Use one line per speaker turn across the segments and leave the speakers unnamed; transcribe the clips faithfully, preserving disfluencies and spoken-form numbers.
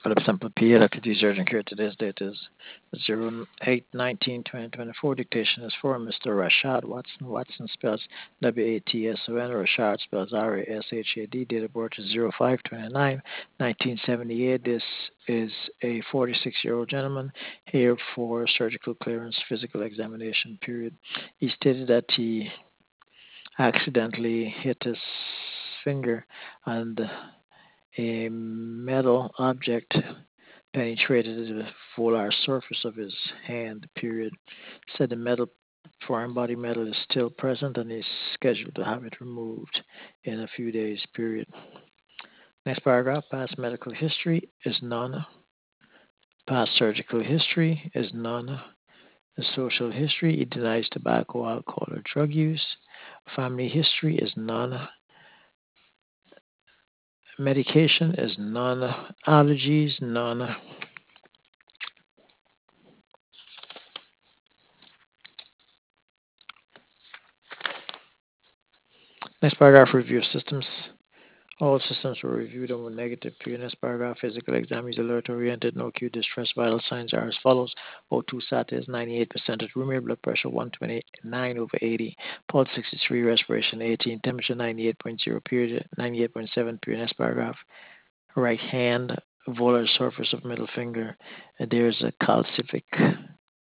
Philip Sample P. Electric Urgent Care. Today's date is zero eight nineteen twenty twenty-four. Dictation is for Mister Rashad Watson. Watson spells W A T S O N. Rashad spells R A S H A D. Date of birth is zero five twenty-nine nineteen seventy-eight. This is a forty-six year old gentleman here for surgical clearance, physical examination period. He stated that he accidentally hit his finger and a metal object penetrated the volar surface of his hand, period. Said the metal foreign body metal is still present and is scheduled to have it removed in a few days, period. Next paragraph, past medical history is none. Past surgical history is none. The social history, he denies tobacco, alcohol, or drug use. Family history is none. Medication is none. Allergies, none. Next paragraph, review of systems. All systems were reviewed and were negative. Period. Next paragraph, physical exam is alert oriented, no acute distress. Vital signs are as follows. O two sat is ninety-eight percent at room air, blood pressure one twenty-nine over eighty, pulse sixty-three, respiration eighteen, temperature ninety-eight point zero, period, ninety-eight point seven, period. Next paragraph, right hand, volar surface of middle finger. There's a calcific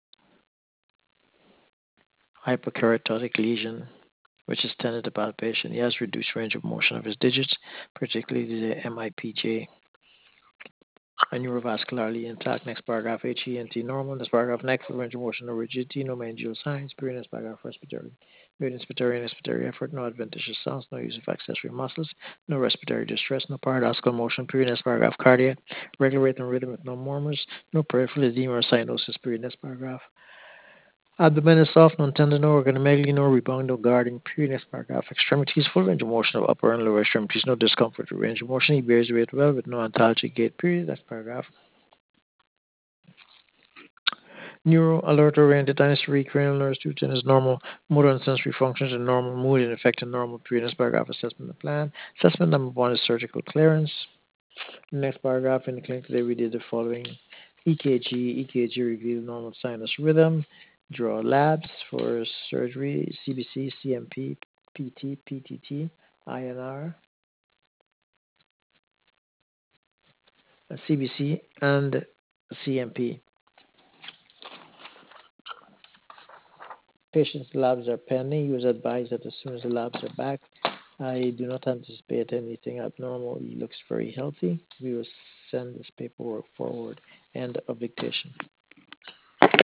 hyperkeratotic lesion which is tended to palpation. He has reduced range of motion of his digits, particularly the M I P J. A neurovascularly intact. Next paragraph, H E N T normal. Next paragraph, neck, full range of motion, no rigidity, no meningeal signs. Period. Next paragraph, respiratory. Period. Inspiratory and expiratory effort, no adventitious sounds, no use of accessory muscles, no respiratory distress, no paradoxical motion. Period. Next paragraph, cardiac. Regular rate and rhythm with no murmurs, no peripheral edema or cyanosis. Period. Next paragraph. Abdomen is soft, non-tender, no organomegaly, no rebound, no guarding. Period. Next paragraph. Extremities, full range of motion of upper and lower extremities, no discomfort with range of motion. He bears weight well with no antalgic gait. Period. Next paragraph. Neuro alert oriented dynasty cranial nerves two ten is normal. Motor and sensory functions are normal. Mood and affect are normal. Previous paragraph assessment and plan. Assessment number one is surgical clearance. Next paragraph, in the clinic today we did the following. E K G. E K G revealed normal sinus rhythm. Draw labs for surgery. C B C, C M P, P T, P T T, I N R, C B C, and C M P. Patient's labs are pending. He was advised that as soon as the labs are back, I do not anticipate anything abnormal. He looks very healthy. We will send this paperwork forward. End of dictation.